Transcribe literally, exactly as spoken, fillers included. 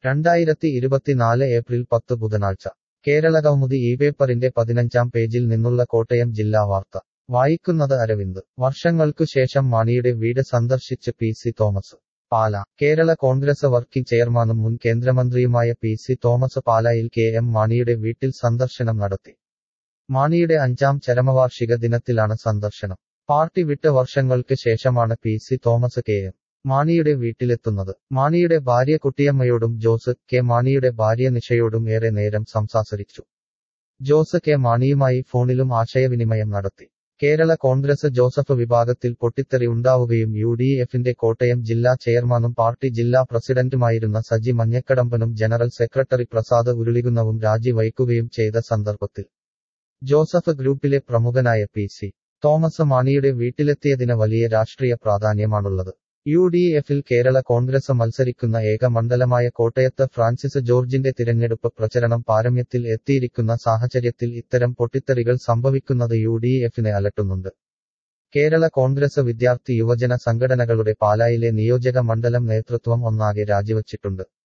രണ്ടായിരത്തി ഇരുപത്തിനാല് ഏപ്രിൽ പത്ത് ബുധനാഴ്ച കേരളകൗമുദി ഈ പേപ്പറിന്റെ പതിനഞ്ചാം പേജിൽ നിന്നുള്ള കോട്ടയം ജില്ലാ വാർത്ത വായിക്കുന്നത് അരവിന്ദ് വർഷങ്ങൾക്കു ശേഷം മാണിയുടെ വീട് സന്ദർശിച്ച് P C Thomas Pala Kerala Congress working ചെയർമാനും മുൻ കേന്ദ്രമന്ത്രിയുമായ പി സി തോമസ് പാലായിൽ കെ എം മാണിയുടെ വീട്ടിൽ സന്ദർശനം നടത്തി മാണിയുടെ അഞ്ചാം ചരമവാർഷിക ദിനത്തിലാണ് സന്ദർശനം പാർട്ടി വിട്ട് വർഷങ്ങൾക്ക് ശേഷമാണ് P C Thomas K M മാണിയുടെ വീട്ടിലെത്തുന്നത് മാണിയുടെ ഭാര്യ കുട്ടിയമ്മയോടും ജോസ് കെ മാണിയുടെ ഭാര്യ നിഷയോടും ഏറെ നേരം സംസാരിച്ചു ജോസ് കെ മാണിയുമായി ഫോണിലും ആശയവിനിമയം നടത്തി കേരള കോൺഗ്രസ് ജോസഫ് വിഭാഗത്തിൽ പൊട്ടിത്തെറി ഉണ്ടാവുകയും യു ഡി എഫിന്റെ കോട്ടയം ജില്ലാ ചെയർമാനും പാർട്ടി ജില്ലാ പ്രസിഡന്റുമായിരുന്ന സജി മഞ്ഞക്കടമ്പനും ജനറൽ സെക്രട്ടറി പ്രസാദ് ഉരുളികുന്നവും രാജിവയ്ക്കുകയും ചെയ്ത സന്ദർഭത്തിൽ ജോസഫ് ഗ്രൂപ്പിലെ പ്രമുഖനായ പി സി തോമസ് മാണിയുടെ വീട്ടിലെത്തിയതിന് വലിയ രാഷ്ട്രീയ പ്രാധാന്യമാണുള്ളത് യു ഡി എഫിൽ കേരള കോൺഗ്രസ് മത്സരിക്കുന്ന ഏക മണ്ഡലമായ കോട്ടയത്ത് ഫ്രാൻസിസ് ജോർജിന്റെ തിരഞ്ഞെടുപ്പ് പ്രചരണം പാരമ്യത്തിൽ എത്തിയിരിക്കുന്ന സാഹചര്യത്തിൽ ഇത്തരം പൊട്ടിത്തെറികൾ സംഭവിക്കുന്നത് യു ഡി എഫിനെ അലട്ടുന്നുണ്ട് കേരള കോൺഗ്രസ് വിദ്യാർത്ഥി യുവജന സംഘടനകളുടെ പാലായിലെ നിയോജക മണ്ഡലം നേതൃത്വം ഒന്നാകെ രാജിവച്ചിട്ടുണ്ട്